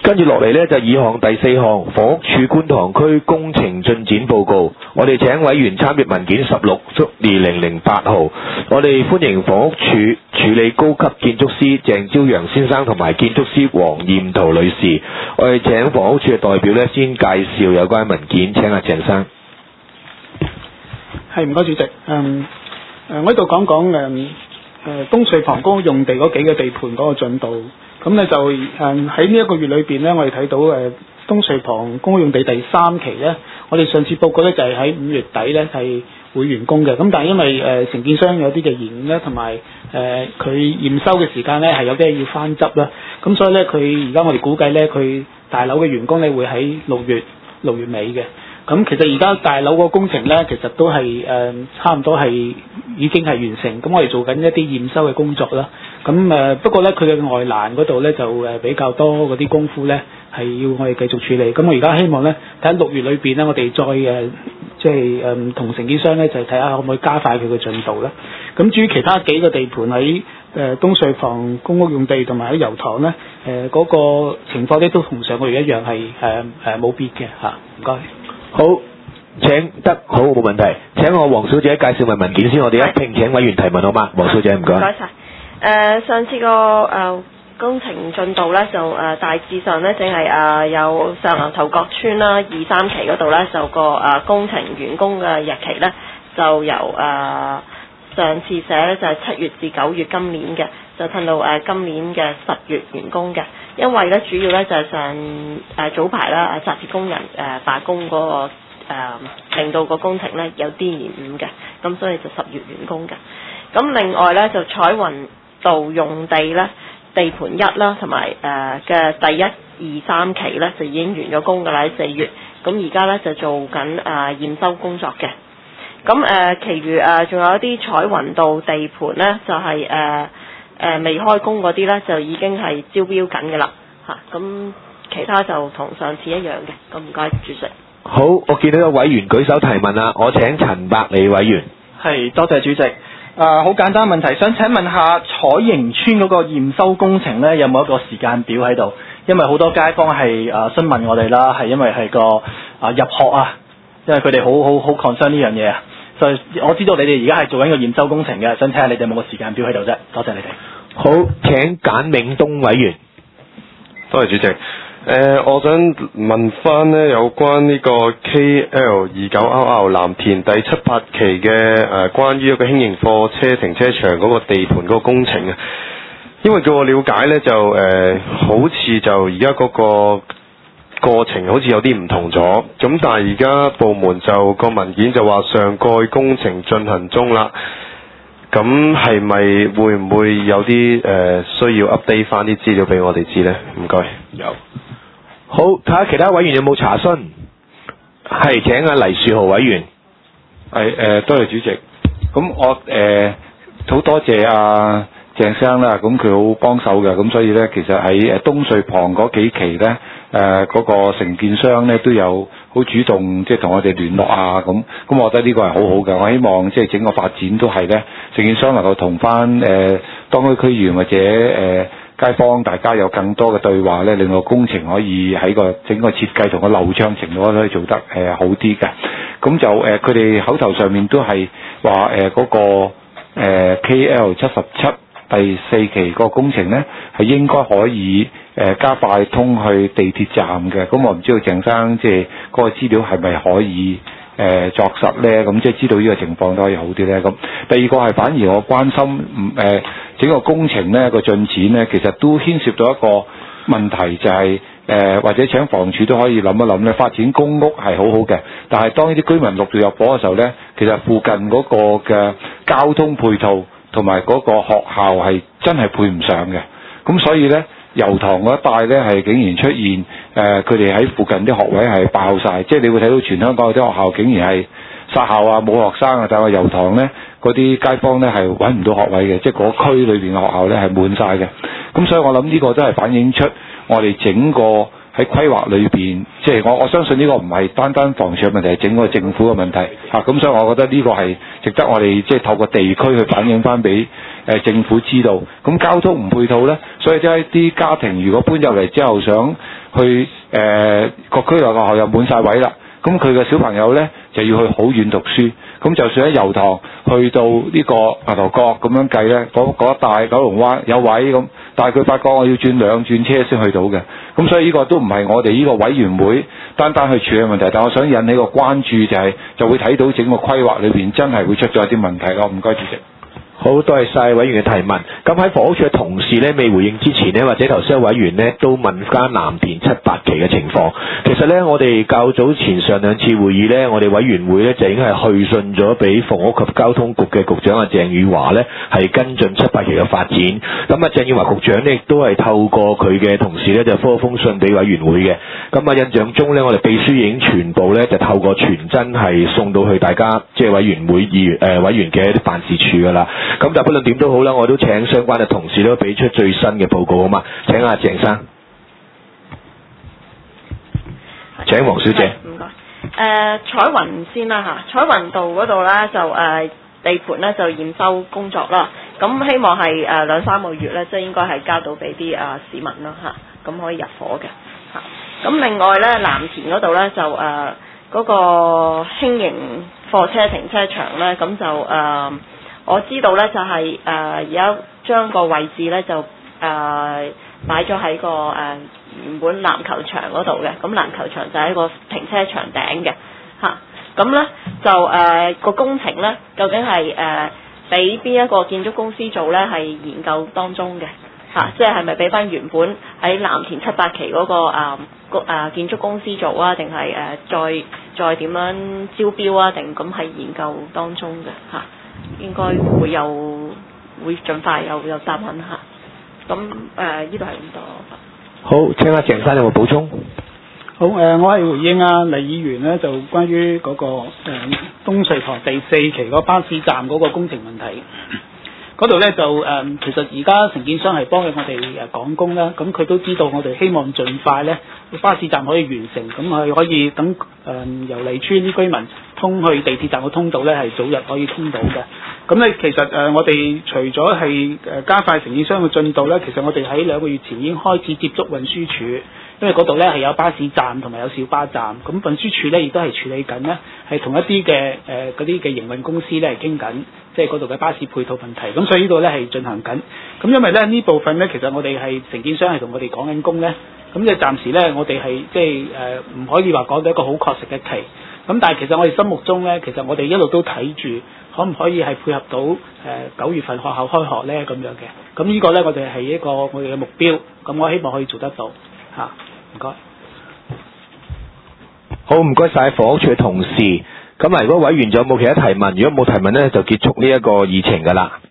跟住落嚟呢，就議項第4項房屋署觀塘區工程進展報告，我哋請委員參閱文件16 2008號。我哋歡迎房屋署署理高級建築師鄭朝陽先生同埋建築師黃艷圖女士。我哋請房屋署嘅代表呢，先介紹有關文件，請阿鄭生。 係，唔該主席。我喺度講講東隧旁公屋用地嗰幾個地盤嗰個進度。咁呢就喺呢一個月裏邊呢，我哋睇到東隧旁公屋用地第3期呢，我哋上次報告呢就係喺5月底呢係會完工嘅。咁但係因為承建商有啲嘅延誤呢，同埋佢驗收嘅時間呢係有啲要翻執啦。咁所以呢，佢而家我哋估計呢，佢大樓嘅完工呢會喺6月尾嘅。咁其實而家大樓個工程呢，其實都係差唔多係已經係完成。咁我哋做緊一啲驗收嘅工作啦。咁不過呢，佢嘅外欄嗰度呢，就比較多嗰啲功夫呢，係要我哋繼續處理。咁我而家希望呢，睇6月裏邊呢，我哋再即係同承建商呢，就睇下可唔可以加快佢嘅進度啦。咁至於其他幾個地盤喺東隧旁公屋用地同埋喺油塘呢，嗰個情況呢，都同上個月一樣係冇變嘅嚇。唔該。 好，請得好，冇問題。請我黃小姐介紹埋文件先，我哋一併請委員提問好嗎？黃小姐唔該。 唔該晒。上次個工程進度呢，就大致上呢，淨係有上牛頭角村啦2、3期嗰度呢，就個工程完工嘅日期呢，就由上次寫呢，就係7月至9月今年嘅，就褪到今年嘅10月完工嘅。因為呢，主要呢，就係早排啦紮鐵工人罷工嗰個令到個工程呢有啲延誤嘅，咁所以就10月完工嘅。咁另外呢，就彩雲道用地呢，地盤1啦，同埋嘅第1、2、3期呢，就已經完咗工㗎啦，喺4月。咁而家呢，就做緊驗收工作嘅。咁其餘仲有一啲彩雲道地盤呢，就係未開工嗰啲呢，就已經係招標緊㗎啦嚇。咁其他就同上次一樣嘅。咁唔該主席。 好，我見到有委員舉手提問啦，我請陳百里委員。 係，多謝主席。好簡單問題，想請問下彩盈村嗰個驗收工程呢，有冇一個時間表喺度？因為好多街坊係詢問我哋啦，係因為係個入學啊，因為佢哋好 concern 呢樣嘢啊。所以我知道你哋而家係做緊個驗收工程嘅，想睇下你哋有冇個時間表喺度啫。多謝你哋。 好，請簡永東委員。 多謝主席。我想問翻呢有關呢個 KL29RR 藍田第7、8期嘅關於一個輕型貨車停車場嗰個地盤嗰個工程啊，因為據我了解呢，就好似就而家嗰個過程好似有啲唔同咗，咁但係而家部門就個文件就話上蓋工程進行中啦，咁係咪會唔會有啲需要 update 翻啲資料俾我哋知呢？唔該。 有。好，睇下其他委員有冇查詢。係，請阿黎樹豪委員。 多謝主席。咁我好多謝阿鄭生啦，咁佢好幫手嘅，咁所以呢，其實喺東隧旁嗰幾期呢，嗰個承建商呢都有好主動，即係同我哋聯絡啊，咁我覺得呢個係好好嘅。我希望即係整個發展都係呢，承建商能夠同翻當區區議員或者街坊大家有更多嘅對話呢，令到工程可以喺個整個設計同個流暢程度可以做得好啲嘅。咁就佢哋口頭上面都係話嗰個KL77第4期個工程呢，係應該可以加快通去地鐵站嘅。咁我唔知道鄭生即係嗰個資料係咪可以作實呢？咁即係知道呢個情況都可以好啲呢。咁第二個係反而我關心整個工程呢個進展呢，其實都牽涉到一個問題，就係或者請房署都可以諗一諗呢，發展公屋係好好嘅，但係當呢啲居民陸續入伙嘅時候呢，其實附近嗰個嘅交通配套同埋嗰個學校係真係配唔上嘅。咁所以呢，油塘嗰一帶呢係竟然出現佢哋喺附近啲學位係爆晒，即係你會睇到全香港有啲學校竟然係殺校啊，冇學生啊，但係油塘呢嗰啲街坊呢係揾唔到學位嘅，即係嗰區裏邊嘅學校呢係滿晒嘅。咁所以我諗呢個都係反映出我哋整個喺規劃裏邊，即係我相信呢個唔係單房署嘅問題，係整個政府嘅問題嚇。咁所以我覺得呢個係值得我哋即係透過地區去反映翻俾政府知道。咁交通唔配套呢，所以即係啲家庭如果搬入嚟之後想去各區內學校又滿晒位啦。咁佢嘅小朋友呢，就要去好遠讀書，咁就算喺油塘去到呢個牛頭角咁樣計呢，嗰一帶九龍灣有位咁，但係佢發覺我要轉2轉車先去到嘅，咁所以呢個都唔係我哋呢個委員會單單去處理問題，但我想引起個關注就係就會睇到整個規劃裏邊真係會出咗一啲問題咯。唔該主席。 好，多謝晒委員嘅提問。咁喺房屋署嘅同事呢，未回應之前呢，或者頭先有委員呢都問翻藍田7、8期嘅情況。其實呢，我哋較早前上2次會議呢，我哋委員會呢就已經係去信咗俾房屋及交通局嘅局長鄭宇華呢，係跟進7、8期嘅發展。咁鄭宇華局長呢，亦都係透過佢嘅同事呢，就覆封信俾委員會嘅。咁印象中呢，我哋秘書已經全部呢，就透過傳真係送到去大家即係委員會委員嘅一啲辦事處㗎啦。咁但不論點都好啦，我都請相關嘅同事都俾出最新嘅報告好嘛？請阿鄭生，請黃小姐。 唔該。彩雲先啦嚇，彩雲道嗰度咧就地盤咧就驗收工作啦，咁希望係2、3個月咧，即係應該係交到俾啲市民啦嚇，咁可以入伙嘅嚇。咁另外咧藍田嗰度咧就嗰個輕型貨車停車場咧，咁就我知道咧就係而家將個位置咧就擺咗喺個原本籃球場嗰度嘅，咁籃球場就喺個停車場頂嘅嚇。咁咧就個工程咧究竟係俾邊一個建築公司做咧，係研究當中嘅嚇，即係咪俾翻原本喺藍田7、8期嗰個建築公司做啊，定係再點樣招標啊，定咁係研究當中嘅嚇。應該會盡快有答案嚇。咁呢度係咁多。 好，請阿鄭生有冇補充？ 好，我係回應黎議員呢，就關於嗰個東隧塘第4期嗰巴士站嗰個工程問題。嗰度呢，就其實而家承建商係幫緊我哋趕工啦，咁佢都知道我哋希望盡快呢巴士站可以完成，咁係可以等由麗村啲居民通去地鐵站嘅通道呢係早日可以通到嘅。咁呢，其實我哋除咗係加快承建商嘅進度呢，其實我哋喺2個月前已經開始接觸運輸署，因為嗰度呢係有巴士站同埋有小巴站，咁運輸署呢亦都係處理緊呢，係同一啲嘅嗰啲嘅營運公司呢係傾緊，即係嗰度嘅巴士配套問題。咁所以呢度呢係進行緊。咁因為呢部分呢，其實我哋係承建商係同我哋講緊工呢，咁即係暫時呢，我哋係即係唔可以話講到一個好確實嘅期。咁但係其實我哋心目中呢，其實我哋一路都睇住可唔可以係配合到9月份學校開學呢咁樣嘅。咁呢個呢，我哋係一個我哋嘅目標。咁我希望可以做得到嚇。唔該。 好，唔該晒房屋署嘅同事。咁如果委員仲有冇其他提問？如果冇提問呢，就結束呢一個議程㗎啦。